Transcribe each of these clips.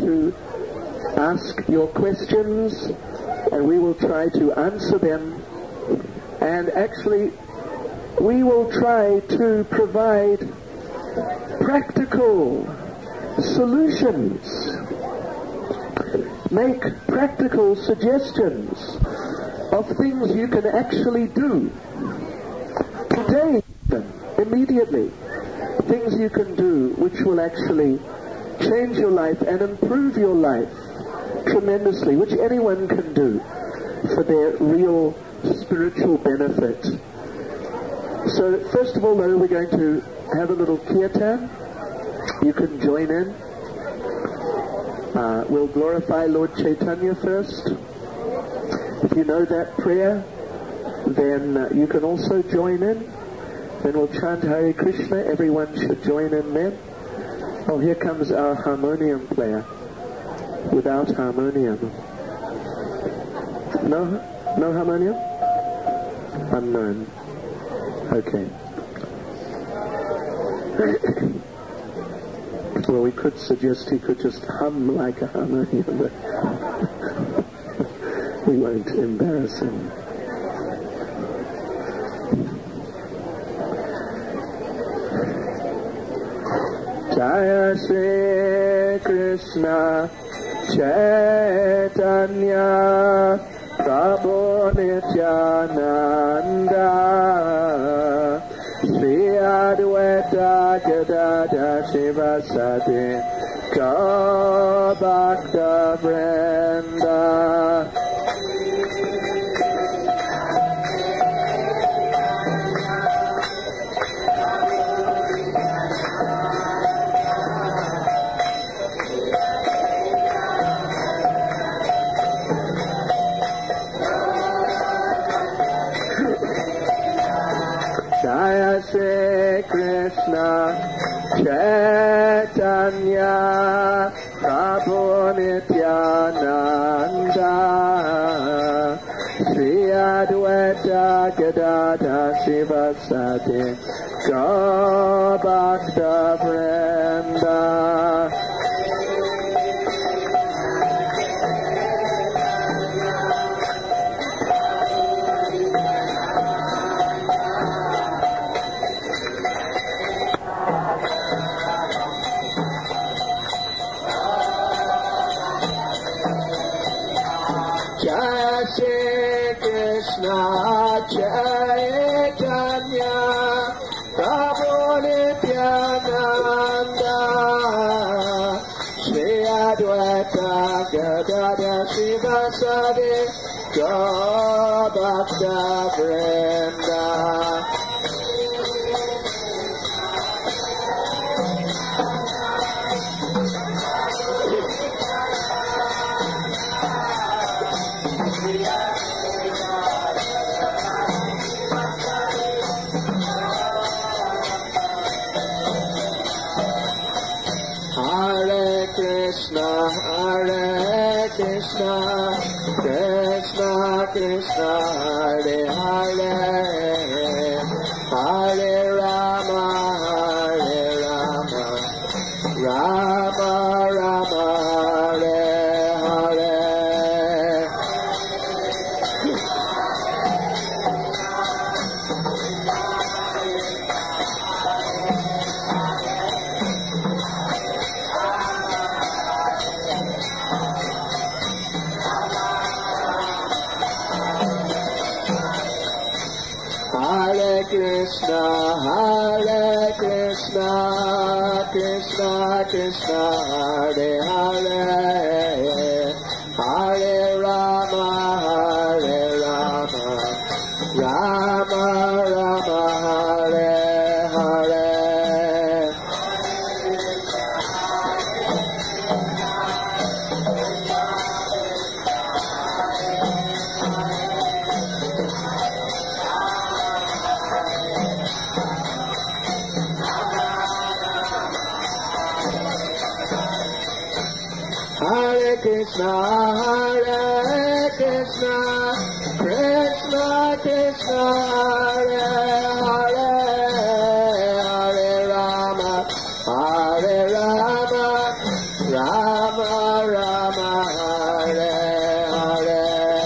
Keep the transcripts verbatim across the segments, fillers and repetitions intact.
to ask your questions, and we will try to answer them. And actually, we will try to provide practical solutions, make practical suggestions of things you can actually do today, immediately, things you can do which will actually change your life and improve your life tremendously, which anyone can do for their real spiritual benefit. So first of all, though, we're going to have a little kirtan. You can join in. Uh, we'll glorify Lord Chaitanya first. If you know that prayer, then uh, you can also join in. Then we'll chant Hare Krishna. Everyone should join in then. Oh, here comes our harmonium player. Without harmonium. No? No harmonium? Unknown. Okay. Well, we could suggest he could just hum like a harmonium, but we won't embarrass him. Jaya Shri Krishna Chaitanya Prabhu Nityananda Sri Advaita Gadadhara Sivasati Gaura Bhakta Vrinda. Jaya Shri Krishna Chaitanya Prabhu Nityananda Sri Advaita Gadadhara Sivasati Gaura Bhakta Vrinda. Jaya Shri Krishna Chaitanya Prabhu Nityananda Sri Advaita Gadadhara Sivasati Gaura Bhakta Vrinda. Hare Krishna, Hare Krishna, Krishna Krishna, Hare Hare, Hare Rama, Hare Rama, Rama Rama, Hare Hare. Hare Krishna, Hare Krishna, Krishna Krishna, Hare Hare, Hare Rama, Hare Rama, Rama Rama, Hare Hare. Hare Krishna, Hare Krishna, Krishna Krishna, Hare Hare, Hare Rama, Hare Rama, Rama Rama, Hare Hare.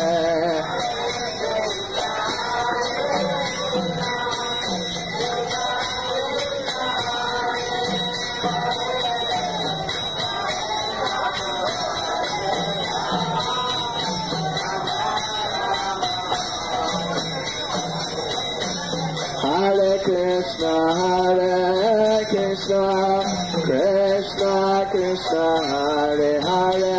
Hare Krishna, Hare Krishna, Krishna Krishna, Hare Hare,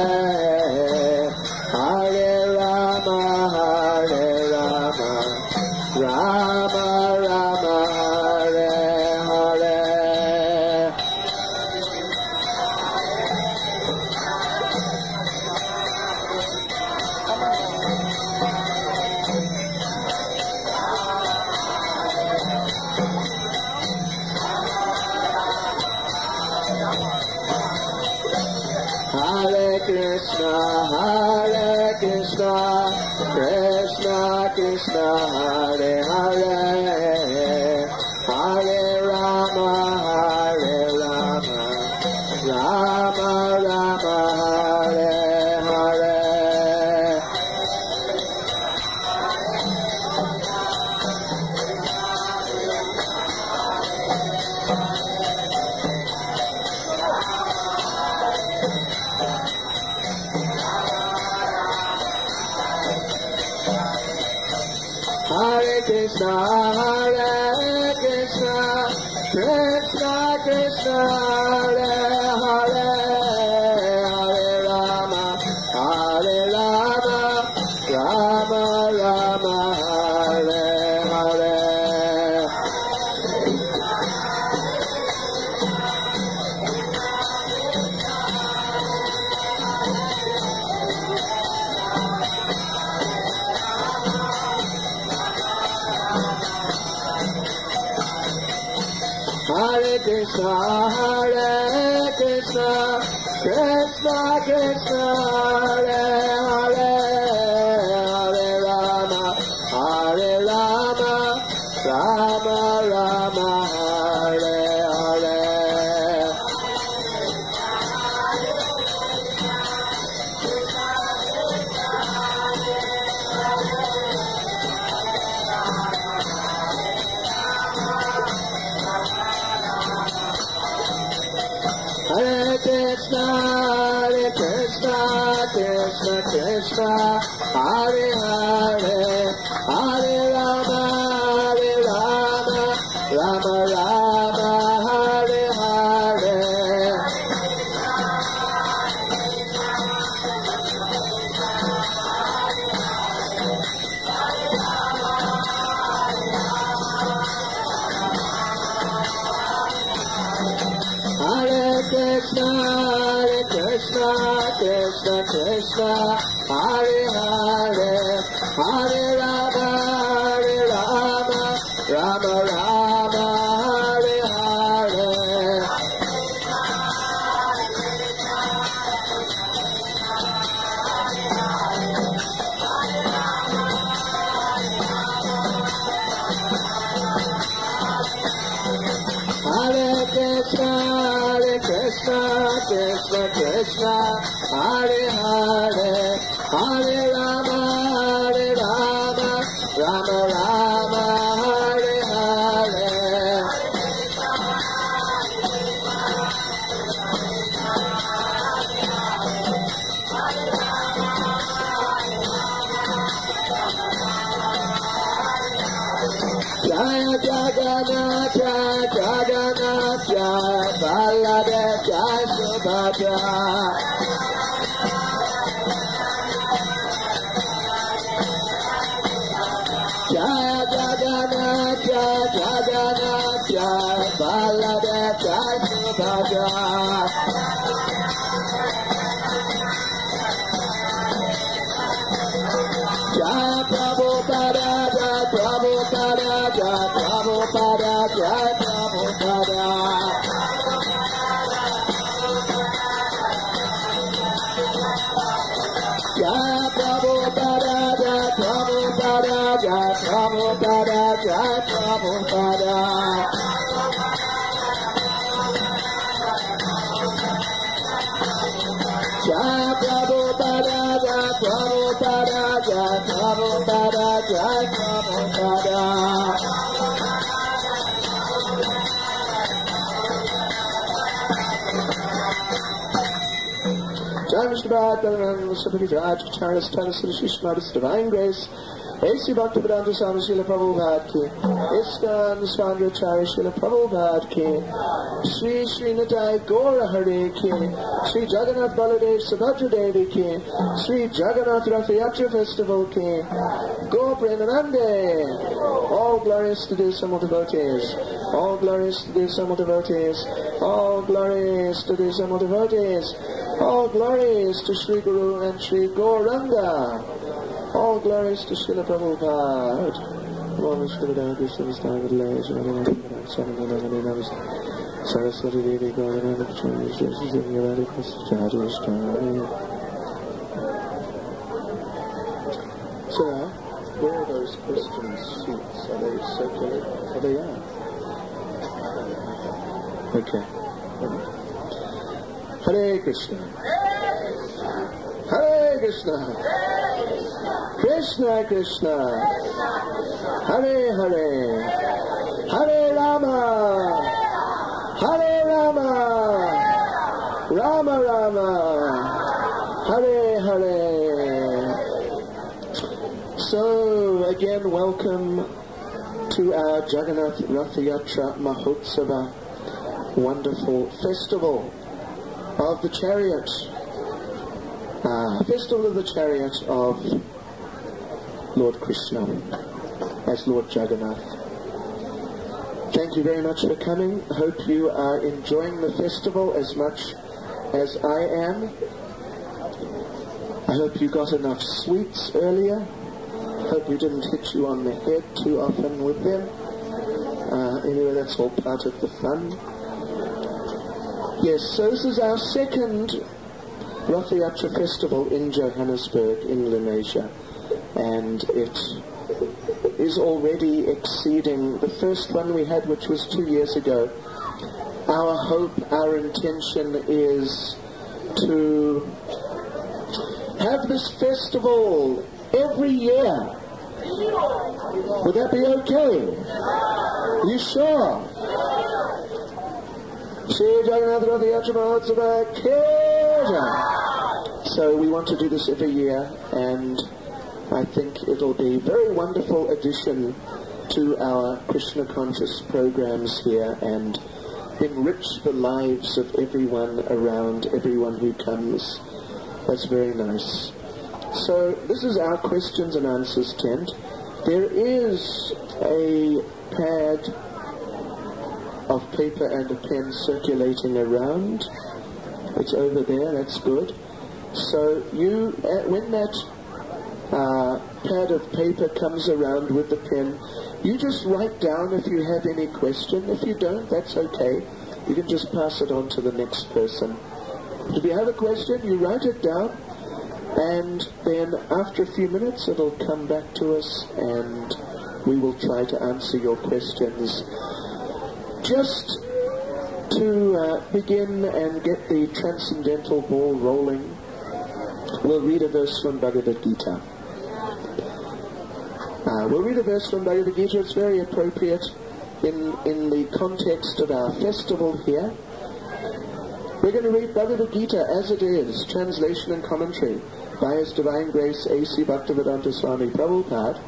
Hare Rama, Hare Rama, Rama Rama, Hare Hare. Hare Krishna, Hare Krishna, Krishna Krishna, Hare Hare, Hare Rama, Hare Rama, Rama Rama, Hare Hare. Hare Krishna, Hare Krishna, Krishna Krishna, Hare Hare, Hare Rama, Hare Rama, Rama Rama, Hare Hare. Hare Krishna, Hare Krishna, Krishna Krishna, Hare Hare, Hare Rama, Hare Rama, Rama Rama, Hare Hare. Hare Krishna, Hare Krishna, Krishna Krishna, Hare Hare, Hare Rama, Hare Rama, Rama Rama, Hare Hare. Hare Krishna, Hare Krishna, Krishna Krishna, Hare Hare, Hare Rama, Hare Rama, Rama Rama, Hare Hare. Hare Krishna, Hare Krishna, Krishna Krishna, Hare Hare, Hare Rama, Hare Rama, Rama Rama, Hare Hare. Jaya Jagannath, Jaya Jagannath, Jaya Baladev, Jaya Subhadra. Jaya Jagannath, Jaya Jagannath, Jaya Baladev, Jaya Subhadra. Jaya Prabhupada, Jaya Prabhupada, Jaya Prabhupada, Jaya Prabhupada. Jaya Prabhupada, Jaya Prabhupada, Jaya Prabhupada, Jaya Prabhupada. Jaya Jai Prabhupada, Jai Prabhupada, Jai Prabhupada, Jai Prabhupada. Jai Vishnu Bhagavan, Sabri Raj, Charis, Tanis, Shishmaris, Divine Grace, A C Bhaktivedanta Swami Srila Prabhupada ki, Iskan Swandracharya Srila Prabhupada ki, Sri Sri Nitai Gaura Hare ki, Sri Jagannath Baladev Subhadra Devi ki, Sri Jagannath Rathayatra Festival ki, Go Premanande. All glorious to the Samal devotees, all glorious to the Samal devotees, all glorious to the Samal devotees, all glories to Sri Guru and Sri Gauranga. All glories to Srila Prabhupada. Om Shri Krishna Saraswati Devi Gauranga Sir, where are those Christian seats? Are they circular? Are they are? Okay. Hare Krishna. Hare Krishna. Krishna Krishna. Hare Hare. Hare Rama. Hare Rama. Rama Rama. Hare Hare. So, again, welcome to our Jagannath Rathayatra Mahotsava, wonderful festival of the chariot, uh, festival of the chariot of Lord Krishna as Lord Jagannath. Thank you very much for coming. Hope you are enjoying the festival as much as I am. I hope you got enough sweets earlier. Hope you didn't hit you on the head too often with them. Uh, anyway, that's all part of the fun. Yes, so this is our second Rathayatra festival in Johannesburg, in Lenasia, and it is already exceeding the first one we had, which was two years ago. Our hope, our intention is to have this festival every year. Would that be okay? You sure? So we want to do this every year, and I think it'll be a very wonderful addition to our Krishna conscious programs here and enrich the lives of everyone around, everyone who comes. That's very nice. So this is our questions and answers tent. There is a pad of paper and a pen circulating around. It's over there, that's good. So you, uh, when that uh, pad of paper comes around with the pen, you just write down if you have any question. If you don't, that's okay. You can just pass it on to the next person. If you have a question, you write it down, and then after a few minutes it'll come back to us and we will try to answer your questions. Just to uh, begin and get the transcendental ball rolling, we'll read a verse from Bhagavad Gita. Uh, we'll read a verse from Bhagavad Gita. It's very appropriate in, in the context of our festival here. We're going to read Bhagavad Gita as it is, translation and commentary by His Divine Grace A C Bhaktivedanta Swami Prabhupada.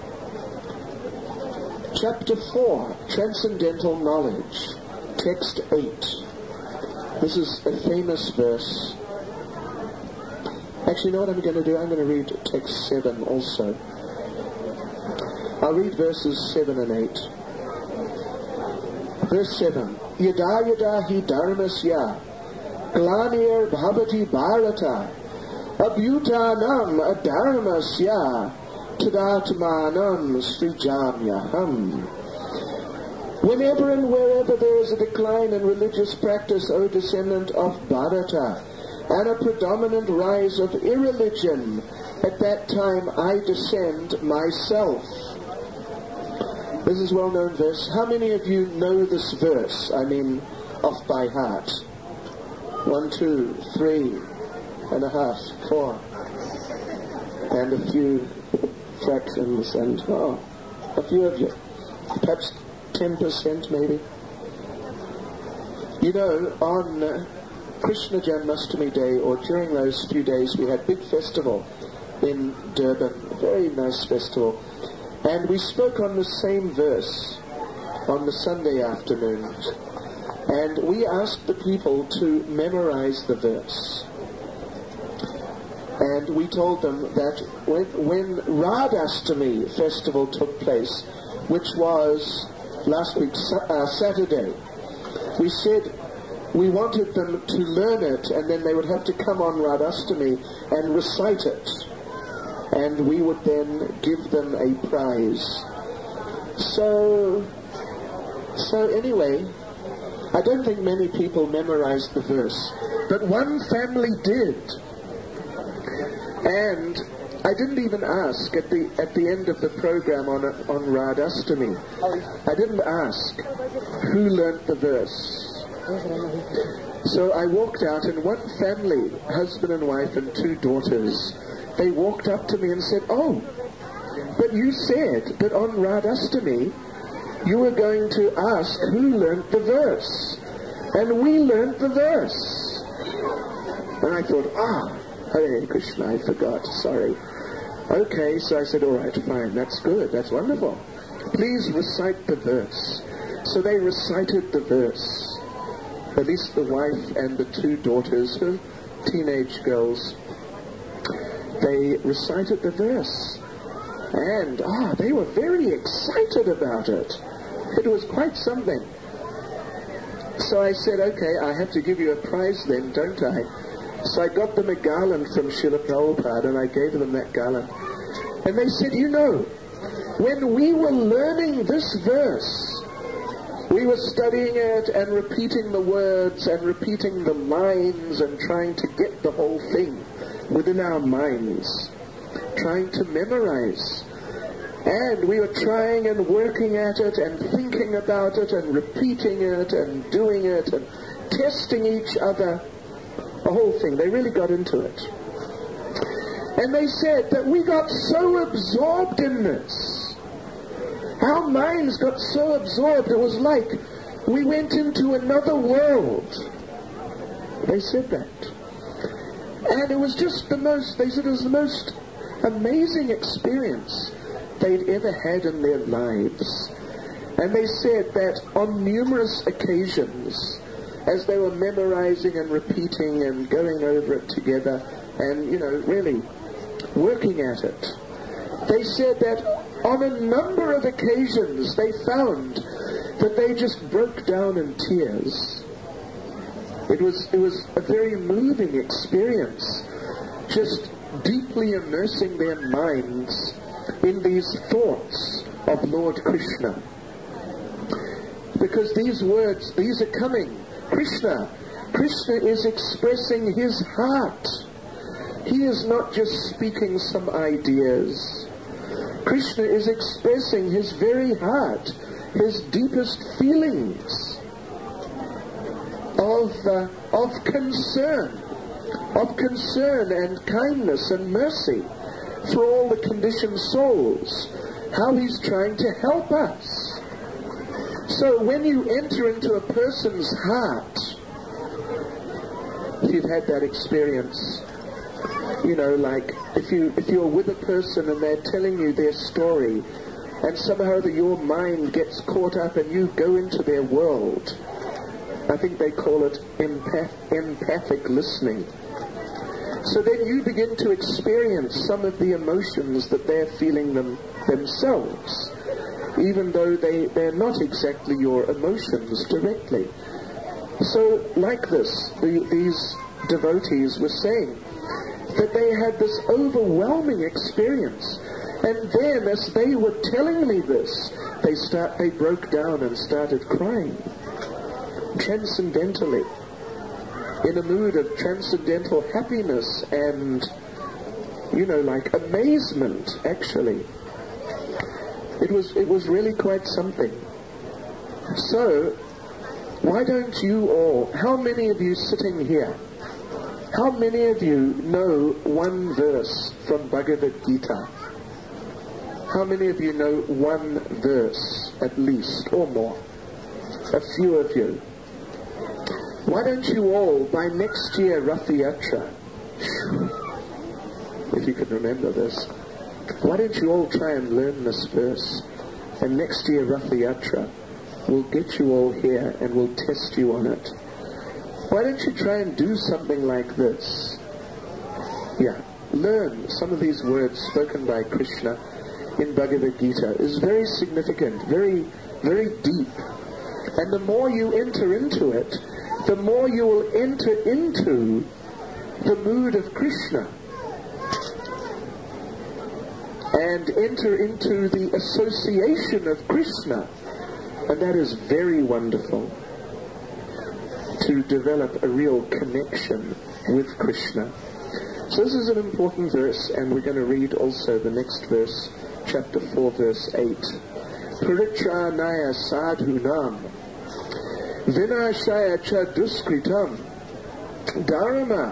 Chapter four, Transcendental Knowledge, Text eight. This is a famous verse. Actually, you know what I'm going to do? I'm going to read text seven also. I'll read verses seven and eight. Verse seven. Yada yada hi dharmasya glanir bhavati bharata abhutanam adharmasya tadatmanam srijamyaham. Whenever and wherever there is a decline in religious practice, O descendant of Bharata, and a predominant rise of irreligion, at that time I descend myself. This is a well-known verse. How many of you know this verse? I mean, off by heart. One, two, three, and a half, four, and a few fractions, and oh, a few of you, perhaps ten percent maybe. You know, on uh, Krishna Janmashtami Day, or during those few days, we had a big festival in Durban, a very nice festival, and we spoke on the same verse on the Sunday afternoon, and we asked the people to memorize the verse. And we told them that when, when Radhastami festival took place, which was last week, uh, Saturday, we said we wanted them to learn it, and then they would have to come on Radhastami and recite it. And we would then give them a prize. So, so anyway, I don't think many people memorized the verse, but one family did. And I didn't even ask at the at the end of the program on on Radhastami. I didn't ask who learnt the verse. So I walked out, and one family, husband and wife and two daughters, they walked up to me and said, "Oh, but you said that on Radhastami you were going to ask who learnt the verse, and we learnt the verse." And I thought, ah. Hare Krishna, I forgot, sorry. Okay, so I said, all right, fine, that's good, that's wonderful. Please recite the verse. So they recited the verse. At least the wife and the two daughters, her teenage girls, they recited the verse. And, ah, they were very excited about it. It was quite something. So I said, okay, I have to give you a prize then, don't I? So I got them a garland from Srila Prabhupada, and I gave them that garland. And they said, you know, when we were learning this verse, we were studying it and repeating the words and repeating the lines and trying to get the whole thing within our minds, trying to memorize. And we were trying and working at it and thinking about it and repeating it and doing it and testing each other. The whole thing. They really got into it. And they said that we got so absorbed in this. Our minds got so absorbed, it was like we went into another world. They said that. And it was just the most, they said it was the most amazing experience they'd ever had in their lives. And they said that on numerous occasions, as they were memorizing and repeating and going over it together and, you know, really working at it, they said that on a number of occasions they found that they just broke down in tears. It was, it was a very moving experience, just deeply immersing their minds in these thoughts of Lord Krishna. Because these words, these are coming. Krishna. Krishna is expressing his heart. He is not just speaking some ideas. Krishna is expressing his very heart, his deepest feelings of, uh, of concern, of concern and kindness and mercy for all the conditioned souls, how he's trying to help us. So when you enter into a person's heart, if you've had that experience, you know, like if you if you're with a person and they're telling you their story, and somehow that your mind gets caught up and you go into their world, I think they call it empath, empathic listening. So then you begin to experience some of the emotions that they're feeling them themselves, even though they, they're not exactly your emotions directly. So like this, the, these devotees were saying that they had this overwhelming experience. And then as they were telling me this, they start they broke down and started crying. Transcendentally. In a mood of transcendental happiness and, you know, like amazement, actually. It was it was really quite something. So, why don't you all, how many of you sitting here How many of you know one verse from Bhagavad Gita? How many of you know one verse at least, or more? A few of you. Why don't you all, by next year, Rath Yatra, if you can remember this, why don't you all try and learn this verse? And next year, Rath Yatra, we'll get you all here and we'll test you on it. Why don't you try and do something like this? Yeah, learn some of these words spoken by Krishna in Bhagavad Gita. Is very significant, very, very deep. And the more you enter into it, the more you will enter into the mood of Krishna and enter into the association of Krishna. And that is very wonderful, to develop a real connection with Krishna. So this is an important verse, and we're going to read also the next verse, chapter four, verse eight. Paritranaya sadhunam vinashaya cha duskritam dharma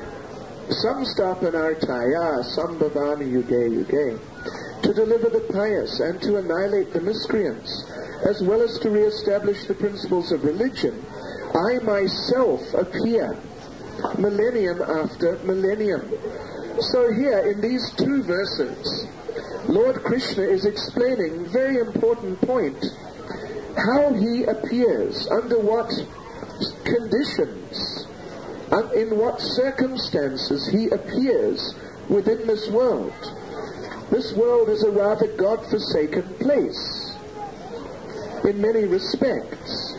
samstapanartaya sambhavami yuge yuge, to deliver the pious and to annihilate the miscreants, as well as to re-establish the principles of religion, I myself appear millennium after millennium. So here in these two verses, Lord Krishna is explaining a very important point, how he appears, under what conditions, and in what circumstances he appears within this world. This world is a rather God-forsaken place in many respects.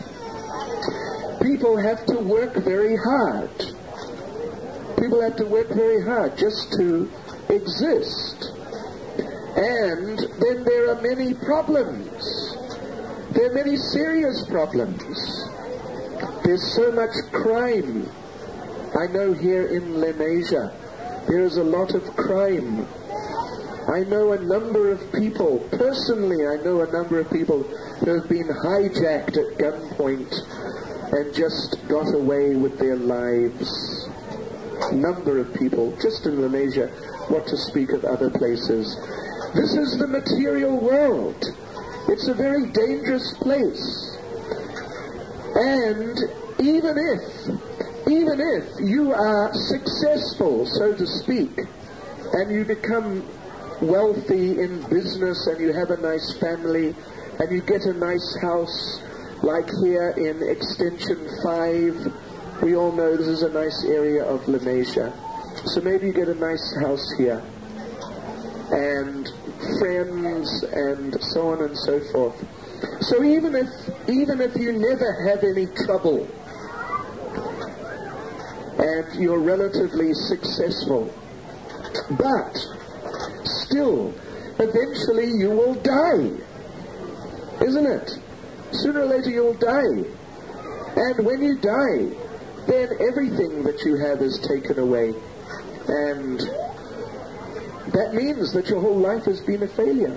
People have to work very hard. People have to work very hard just to exist. And then there are many problems. There are many serious problems. There's so much crime. I know here in Lenasia, there is a lot of crime. I know a number of people, personally I know a number of people who have been hijacked at gunpoint and just got away with their lives. Number of people, just in Lenasia, what to speak of other places. This is the material world. It's a very dangerous place. And even if, even if you are successful, so to speak, and you become wealthy in business and you have a nice family and you get a nice house, like here in Extension five, we all know this is a nice area of Lenasia. So maybe you get a nice house here, and friends, and so on and so forth. So even if, even if you never have any trouble, and you're relatively successful, but still, eventually you will die, isn't it? Sooner or later you'll die. And when you die, then everything that you have is taken away. And that means that your whole life has been a failure.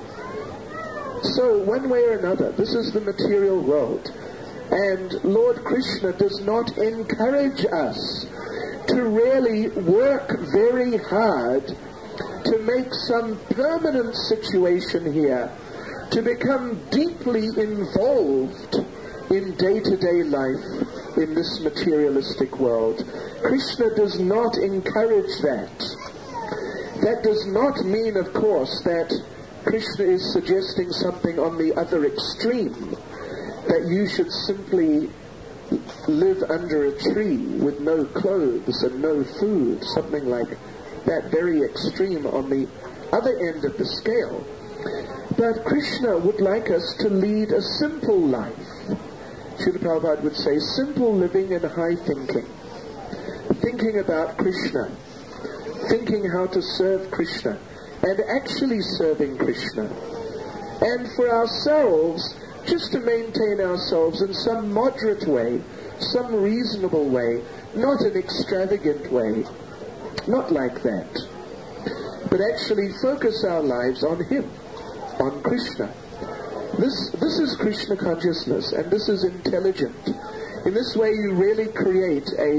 So one way or another, this is the material world. And Lord Krishna does not encourage us to really work very hard to make some permanent situation here, to become deeply involved in day-to-day life in this materialistic world. Krishna does not encourage that. That does not mean, of course, that Krishna is suggesting something on the other extreme, that you should simply live under a tree with no clothes and no food, something like that, very extreme on the other end of the scale. But Krishna would like us to lead a simple life. Srila Prabhupada would say, simple living and high thinking. Thinking about Krishna. Thinking how to serve Krishna. And actually serving Krishna. And for ourselves, just to maintain ourselves in some moderate way, some reasonable way, not an extravagant way. Not like that. But actually focus our lives on Him, on Krishna. This, this is Krishna consciousness, and this is intelligent. In this way you really create a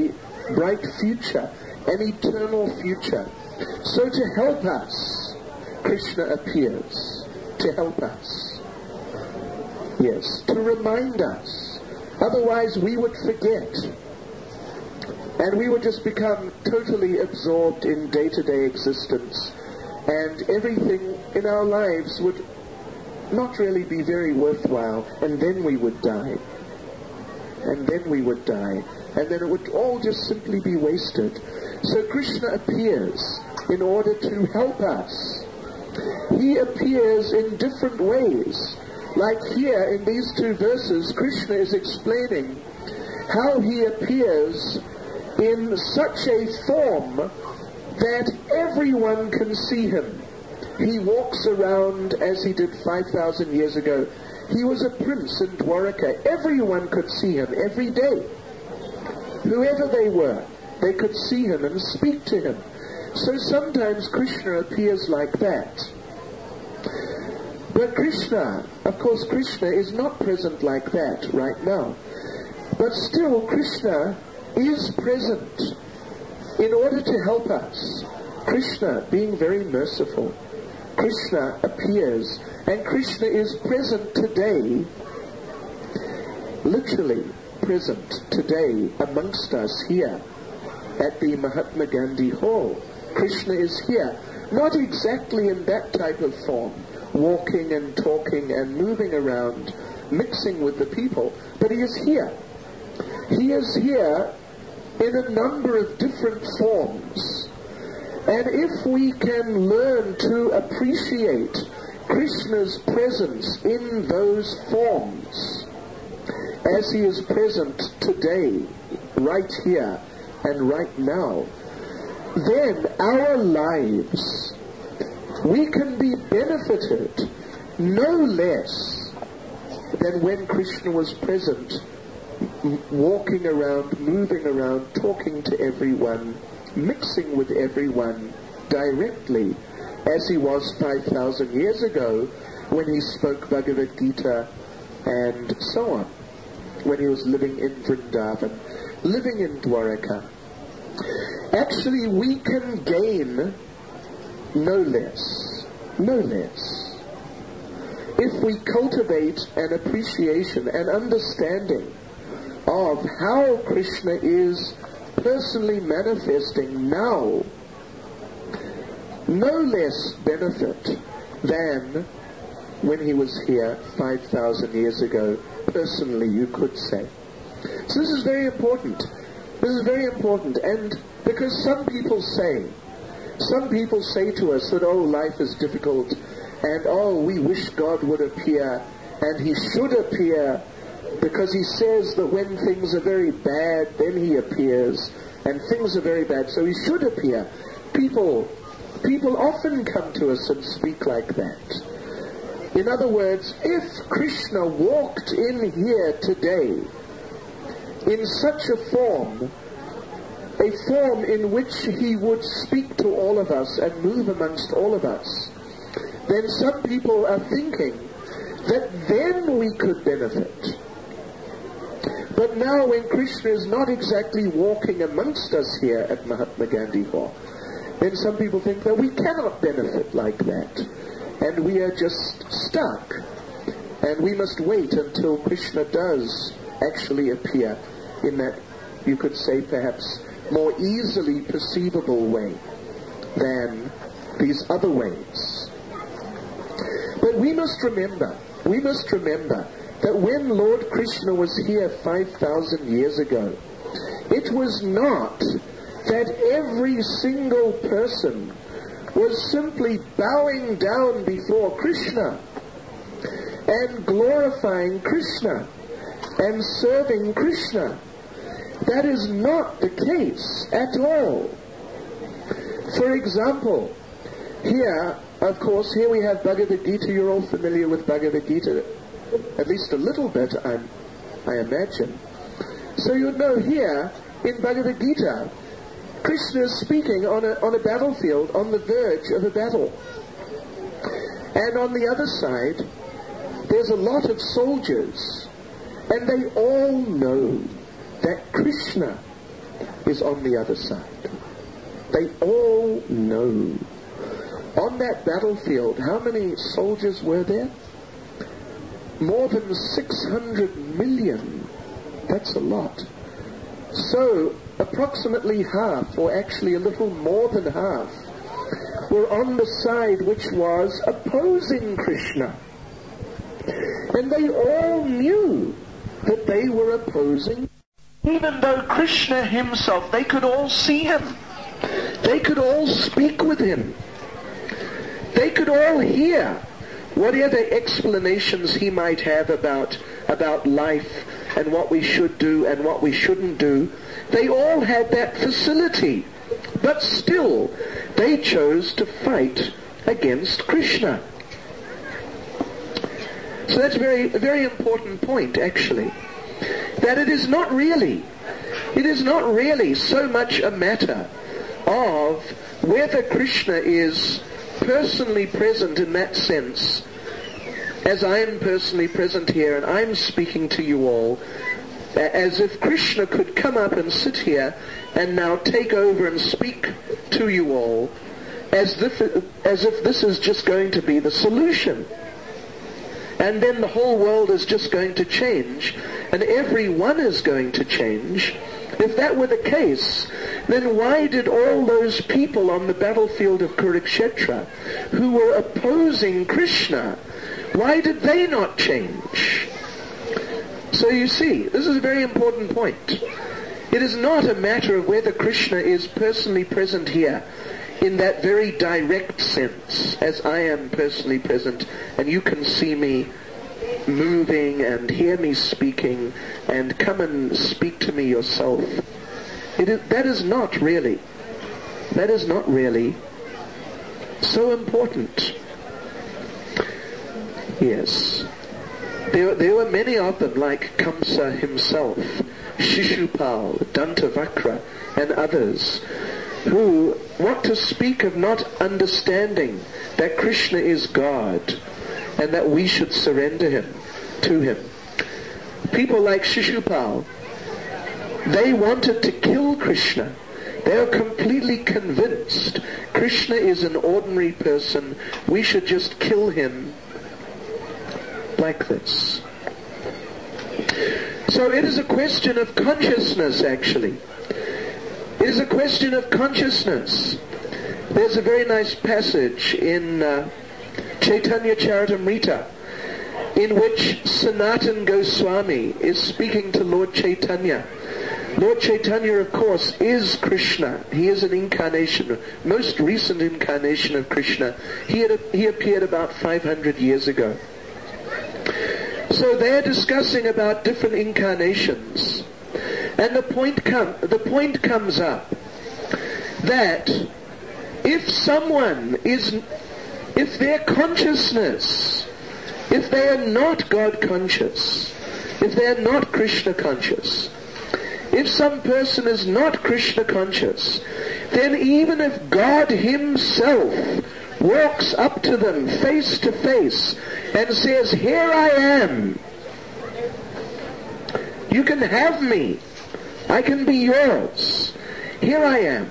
bright future, an eternal future. So to help us, Krishna appears. To help us. Yes, to remind us. Otherwise we would forget. And we would just become totally absorbed in day-to-day existence. And everything in our lives would not really be very worthwhile. And then we would die. And then we would die. And then it would all just simply be wasted. So Krishna appears in order to help us. He appears in different ways. Like here in these two verses, Krishna is explaining how he appears in such a form that everyone can see him. He walks around as he did five thousand years ago. He was a prince in Dwaraka. Everyone could see him every day. Whoever they were, they could see him and speak to him. So sometimes Krishna appears like that. But Krishna, of course Krishna is not present like that right now. But still Krishna is present in order to help us. Krishna, being very merciful, Krishna appears, and Krishna is present today, literally present today amongst us here at the Mahatma Gandhi Hall. Krishna is here, not exactly in that type of form, walking and talking and moving around, mixing with the people, but he is here. He is here in a number of different forms. And if we can learn to appreciate Krishna's presence in those forms, as he is present today, right here and right now, then our lives, we can be benefited no less than when Krishna was present, walking around, moving around, talking to everyone, mixing with everyone directly, as he was five thousand years ago when he spoke Bhagavad Gita and so on, when he was living in Vrindavan, living in Dwaraka. Actually, we can gain no less, no less, if we cultivate an appreciation, an understanding of how Krishna is personally manifesting now, no less benefit than when he was here five thousand years ago, personally, you could say. So this is very important. This is very important, and because some people say, some people say to us that, oh, life is difficult, and oh, we wish God would appear, and he should appear, because he says that when things are very bad, then he appears, and things are very bad, so he should appear. People, people often come to us and speak like that. In other words, if Krishna walked in here today in such a form, a form in which he would speak to all of us and move amongst all of us, then some people are thinking that then we could benefit. But now when Krishna is not exactly walking amongst us here at Mahatma Gandhi Hall, then some people think that we cannot benefit like that. And we are just stuck. And we must wait until Krishna does actually appear in that, you could say perhaps, more easily perceivable way than these other ways. But we must remember, we must remember that when Lord Krishna was here five thousand years ago, it was not that every single person was simply bowing down before Krishna and glorifying Krishna and serving Krishna. That is not the case at all. For example, here, of course, here we have Bhagavad Gita. You're all familiar with Bhagavad Gita, at least a little bit, I'm, I imagine. So you know here, in Bhagavad Gita, Krishna is speaking on a, on a battlefield, on the verge of a battle. And on the other side, there's a lot of soldiers, and they all know that Krishna is on the other side. They all know. On that battlefield, how many soldiers were there? More than six hundred million. That's a lot. So, approximately half, or actually a little more than half, were on the side which was opposing Krishna. And they all knew that they were opposing. Even though Krishna himself, they could all see him. They could all speak with him. They could all hear whatever explanations he might have about, about life and what we should do and what we shouldn't do. They all had that facility. But still, they chose to fight against Krishna. So that's a very, a very important point, actually. That it is not really, it is not really so much a matter of whether Krishna is personally present in that sense, as I am personally present here and I'm speaking to you all, as if Krishna could come up and sit here and now take over and speak to you all, as if, as if this is just going to be the solution. And then the whole world is just going to change, and everyone is going to change. If that were the case, then why did all those people on the battlefield of Kurukshetra who were opposing Krishna, why did they not change? So you see, this is a very important point. It is not a matter of whether Krishna is personally present here in that very direct sense, as I am personally present, and you can see me moving and hear me speaking and come and speak to me yourself. It is, that is not really, that is not really so important. Yes. There, there were many of them, like Kamsa himself, Shishupal, Dantavakra, and others, who, what to speak of not understanding that Krishna is God and that we should surrender him to him. People like Shishupal, they wanted to kill Krishna. They are completely convinced Krishna is an ordinary person. We should just kill him like this. So it is a question of consciousness, actually. It is a question of consciousness. There's a very nice passage in uh, Chaitanya Charitamrita in which Sanatan Goswami is speaking to Lord Chaitanya. Lord Chaitanya, of course, is Krishna. He is an incarnation, most recent incarnation of Krishna. He, had, he appeared about five hundred years ago. So they're discussing about different incarnations. And the point com- the point comes up that if someone is, if their consciousness, if they are not God conscious, if they are not Krishna conscious, if some person is not Krishna conscious, then even if God himself walks up to them face to face and says, "Here I am, you can have me, I can be yours, here I am."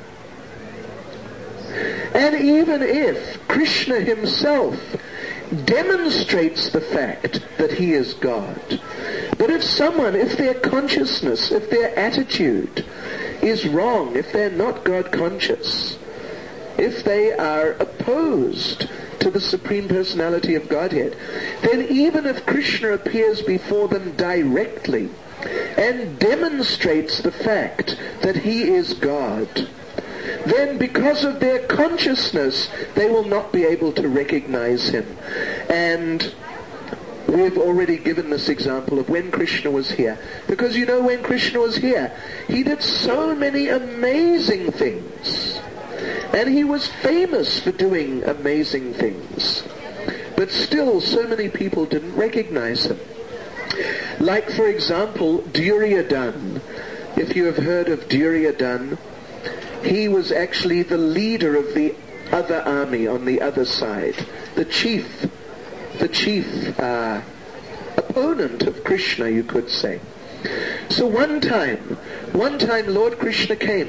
And even if Krishna himself demonstrates the fact that he is God, but if someone, if their consciousness, if their attitude is wrong, if they're not God conscious, if they are opposed to the Supreme Personality of Godhead, then even if Krishna appears before them directly and demonstrates the fact that he is God, then because of their consciousness, they will not be able to recognize him. And we've already given this example of when Krishna was here. Because you know, when Krishna was here, he did so many amazing things. And he was famous for doing amazing things. But still, so many people didn't recognize him. Like, for example, Duryodhana. If you have heard of Duryodhana, he was actually the leader of the other army on the other side. The chief, the chief uh, opponent of Krishna, you could say. So one time, One time Lord Krishna came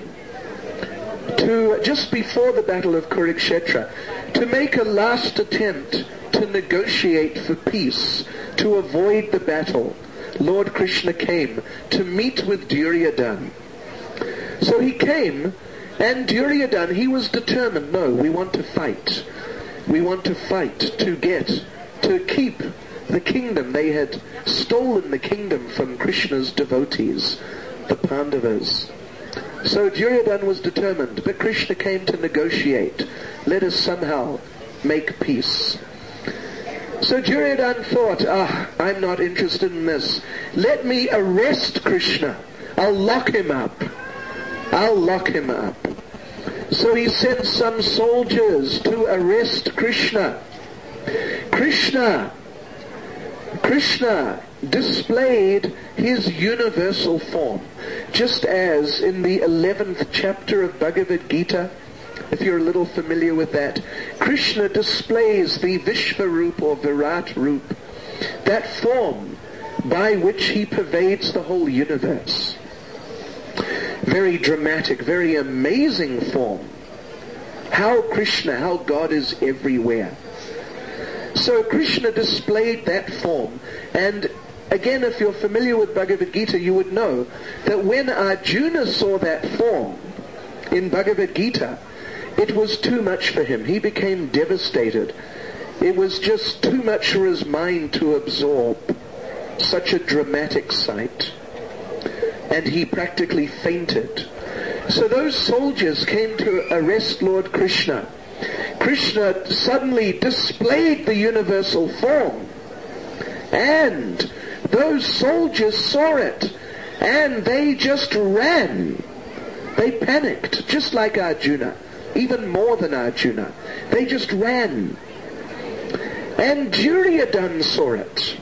to, just before the Battle of Kurukshetra, to make a last attempt to negotiate for peace, to avoid the battle. Lord Krishna came to meet with Duryodhana. So he came, and Duryodhana, he was determined, no, we want to fight. We want to fight to get, to keep the kingdom. They had stolen the kingdom from Krishna's devotees, the Pandavas. So Duryodhana was determined, but Krishna came to negotiate. Let us somehow make peace. So Duryodhana thought, ah, I'm not interested in this. Let me arrest Krishna. I'll lock him up. I'll lock him up. So he sent some soldiers to arrest Krishna. Krishna, Krishna displayed his universal form, just as in the eleventh chapter of Bhagavad Gita, if you're a little familiar with that, Krishna displays the Vishvarup or Virat Rup, that form by which he pervades the whole universe. Very dramatic, very amazing form. How Krishna, how God is everywhere. So Krishna displayed that form, and again, if you're familiar with Bhagavad Gita, you would know that when Arjuna saw that form in Bhagavad Gita, it was too much for him. He became devastated. It was just too much for his mind to absorb such a dramatic sight. And he practically fainted. So those soldiers came to arrest Lord Krishna. Krishna suddenly displayed the universal form. And those soldiers saw it. And they just ran. They panicked, just like Arjuna. Even more than Arjuna. They just ran. And Duryodhana saw it.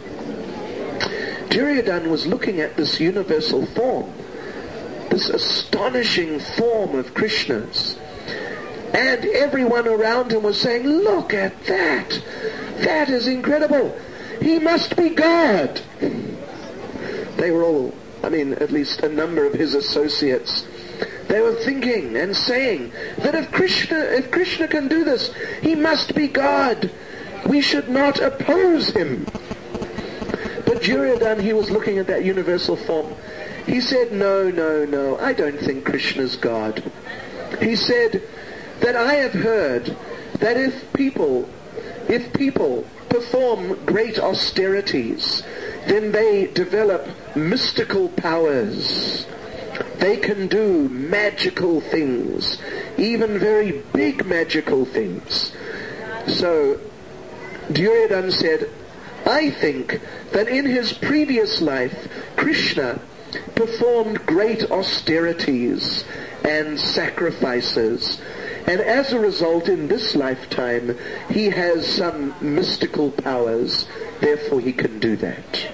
Duryodhana was looking at this universal form, this astonishing form of Krishna's. And everyone around him was saying, look at that! That is incredible! He must be God! They were all, I mean, at least a number of his associates, they were thinking and saying that if Krishna, if Krishna can do this, he must be God. We should not oppose him. But Duryodhana, he was looking at that universal form. He said, no, no, no, I don't think Krishna's God. He said that I have heard that if people, if people perform great austerities, then they develop mystical powers. They can do magical things, even very big magical things. So Duryodhana said, I think that in his previous life, Krishna performed great austerities and sacrifices. And as a result, in this lifetime, he has some mystical powers. Therefore, he can do that.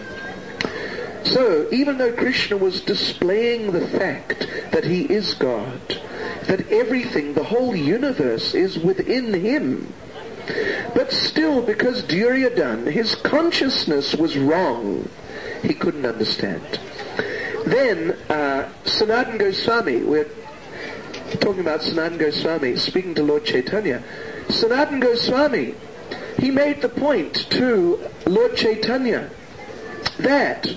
So, even though Krishna was displaying the fact that he is God, that everything, the whole universe is within him, but still, because Duryodhana, his consciousness was wrong, he couldn't understand. Then, uh, Sanatana Goswami, we're talking about Sanatana Goswami speaking to Lord Chaitanya. Sanatana Goswami, he made the point to Lord Chaitanya that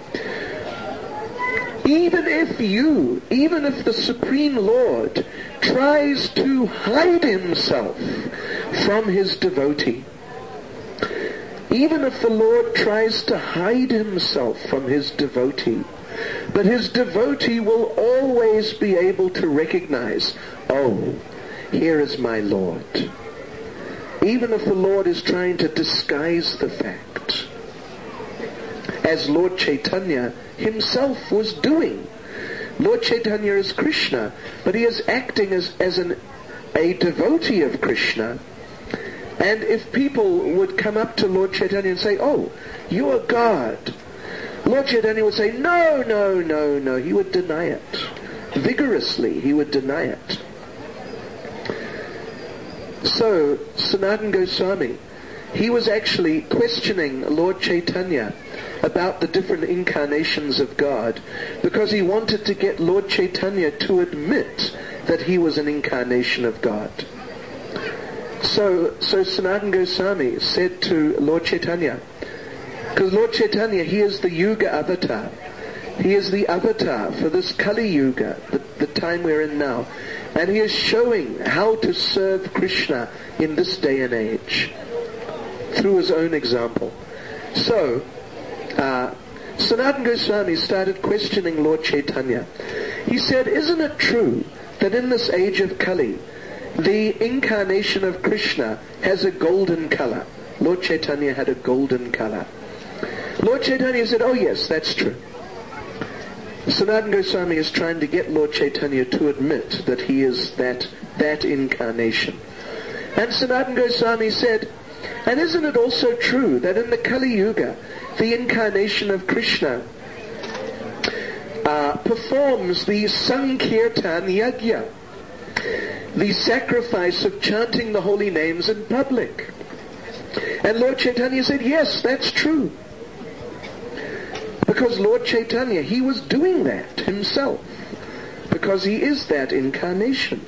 even if you, even if the Supreme Lord tries to hide himself from his devotee, even if the Lord tries to hide himself from his devotee, but his devotee will always be able to recognize, oh, here is my Lord. Even if the Lord is trying to disguise the fact, as Lord Chaitanya himself was doing. Lord Chaitanya is Krishna, but he is acting as, as an, a devotee of Krishna. And if people would come up to Lord Chaitanya and say, oh, you are God, Lord Chaitanya would say, no, no, no, no. He would deny it. Vigorously, he would deny it. So, Sanatana Goswami, he was actually questioning Lord Chaitanya about the different incarnations of God because he wanted to get Lord Chaitanya to admit that he was an incarnation of God. So, so Sanatana Goswami said to Lord Chaitanya, because Lord Chaitanya, he is the Yuga avatar. He is the avatar for this Kali Yuga, the, the time we're in now. And he is showing how to serve Krishna in this day and age through his own example. So, uh, Sanatana Goswami started questioning Lord Chaitanya. He said, isn't it true that in this age of Kali, the incarnation of Krishna has a golden color? Lord Chaitanya had a golden color. Lord Chaitanya said, oh yes, that's true. Sanatana Goswami is trying to get Lord Chaitanya to admit that he is that, that incarnation. And Sanatana Goswami said, and isn't it also true that in the Kali Yuga, the incarnation of Krishna uh, performs the Sankirtan Yajna, the sacrifice of chanting the holy names in public? And Lord Chaitanya said, yes, that's true. Because Lord Chaitanya, he was doing that himself, because he is that incarnation.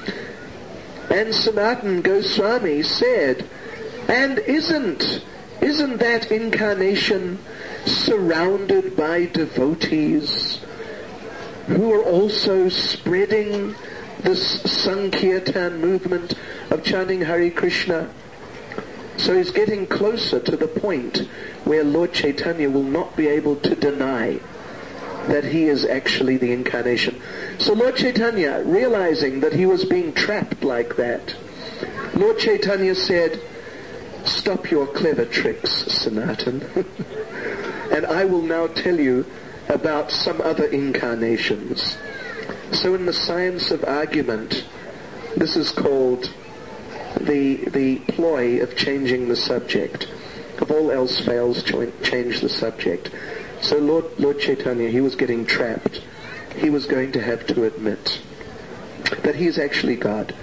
And Sanatana Goswami said, and isn't, isn't that incarnation surrounded by devotees who are also spreading this Sankirtan movement of chanting Hare Krishna? So he's getting closer to the point where Lord Chaitanya will not be able to deny that he is actually the incarnation. So Lord Chaitanya, realizing that he was being trapped like that, Lord Chaitanya said, stop your clever tricks, Sanatan, and I will now tell you about some other incarnations. So in the science of argument, this is called the the ploy of changing the subject. If all else fails, change the subject. So Lord, Lord Chaitanya, he was getting trapped. He was going to have to admit that he is actually God.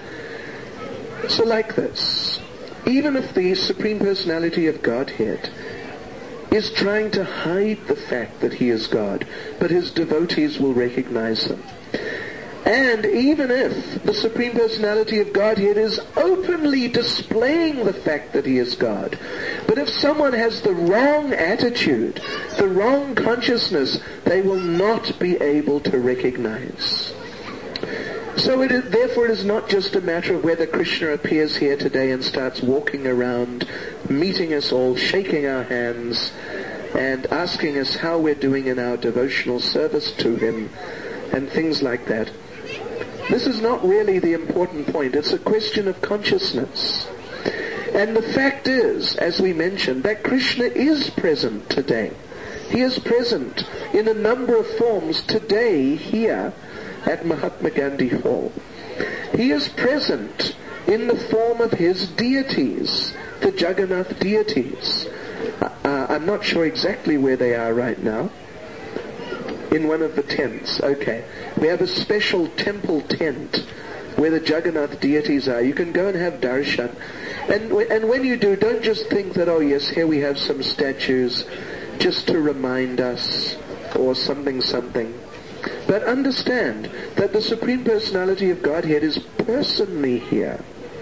So like this, even if the Supreme Personality of Godhead is trying to hide the fact that he is God, but his devotees will recognize him. And even if the Supreme Personality of Godhead is openly displaying the fact that he is God, but if someone has the wrong attitude, the wrong consciousness, they will not be able to recognize. So it is, therefore it is not just a matter of whether Krishna appears here today and starts walking around, meeting us all, shaking our hands, and asking us how we're doing in our devotional service to him, and things like that. This is not really the important point. It's a question of consciousness. And the fact is, as we mentioned, that Krishna is present today. He is present in a number of forms today here at Mahatma Gandhi Hall. He is present in the form of his deities, the Jagannath deities. Uh, I'm not sure exactly where they are right now. In one of the tents. Okay. We have a special temple tent where the Jagannath deities are. You can go and have darshan. And, and when you do, don't just think that, oh yes, here we have some statues just to remind us or something something. But understand that the Supreme Personality of Godhead is personally here.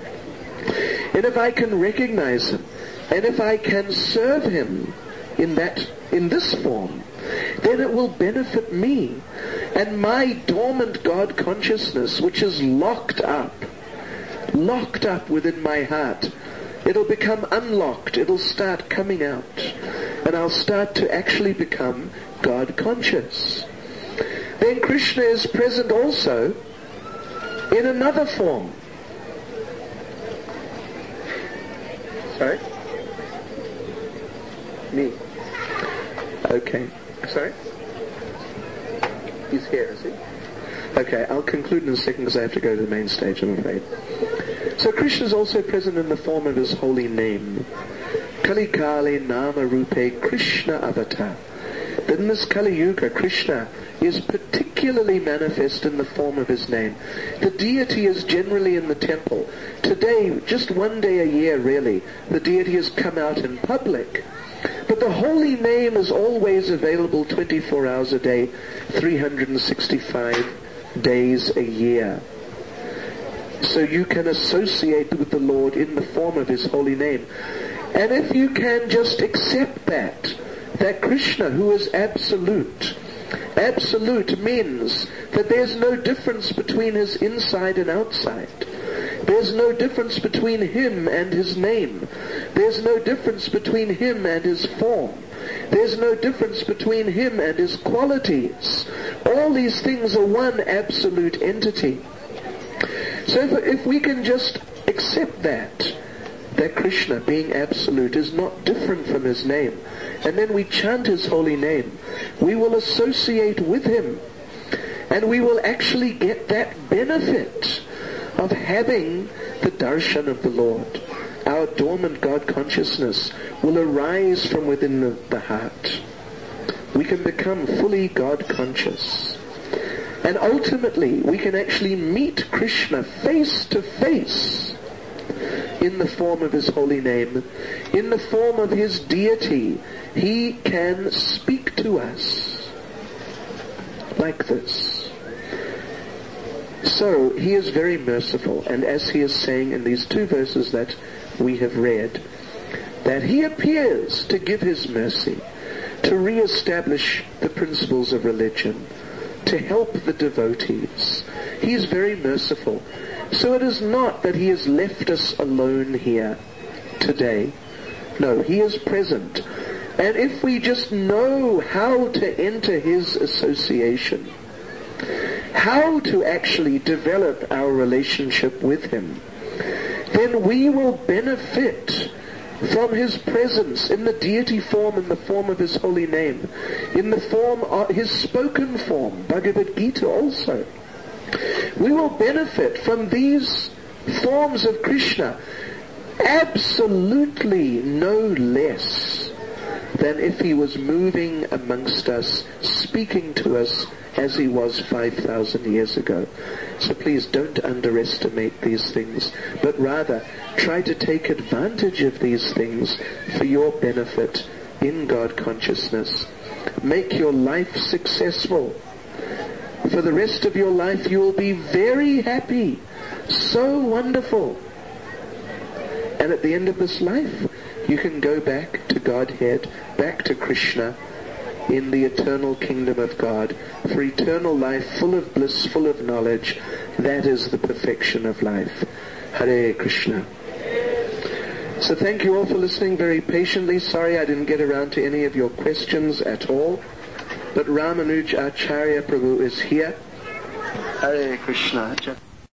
And if I can recognize him, and if I can serve him in that, in this form, then it will benefit me. And my dormant God consciousness, which is locked up, locked up within my heart, it'll become unlocked. It'll start coming out. And I'll start to actually become God conscious. Then Krishna is present also in another form. Sorry? Me. Okay. Sorry? He's here, is he? Okay, I'll conclude in a second because I have to go to the main stage, I'm afraid. So Krishna is also present in the form of his holy name. Kali Kali Nama Rupe Krishna Avatar. That in this Kali Yuga, Krishna is particularly manifest in the form of his name. The deity is generally in the temple. Today, just one day a year really, the deity has come out in public. But the holy name is always available twenty-four hours a day, three hundred sixty-five days a year. So you can associate with the Lord in the form of his holy name. And if you can just accept that, that Krishna, who is absolute, absolute means that there's no difference between his inside and outside. There's no difference between him and his name. There's no difference between him and his form. There's no difference between him and his qualities. All these things are one absolute entity. So if, if we can just accept that, that Krishna, being absolute, is not different from his name, and then we chant his holy name, we will associate with him, and we will actually get that benefit of having the darshan of the Lord. Our dormant God consciousness will arise from within the, the heart. We can become fully God conscious. And ultimately, we can actually meet Krishna face to face in the form of his holy name, in the form of his deity. He can speak to us like this. So, he is very merciful, and as he is saying in these two verses that we have read, that he appears to give his mercy, to re-establish the principles of religion, to help the devotees. He is very merciful. So it is not that he has left us alone here today. No, he is present. And if we just know how to enter his association, how to actually develop our relationship with him, then we will benefit from his presence in the deity form, in the form of his holy name, in the form of his spoken form, Bhagavad Gita also. We will benefit from these forms of Krishna absolutely no less than if he was moving amongst us, speaking to us as he was five thousand years ago. So please don't underestimate these things, but rather try to take advantage of these things for your benefit in God consciousness. Make your life successful. For the rest of your life you will be very happy, so wonderful. And at the end of this life, you can go back to Godhead, back to Krishna, in the eternal kingdom of God, for eternal life, full of bliss, full of knowledge. That is the perfection of life. Hare Krishna. So thank you all for listening very patiently. Sorry I didn't get around to any of your questions at all. But Ramanuj Acharya Prabhu is here. Hare Krishna.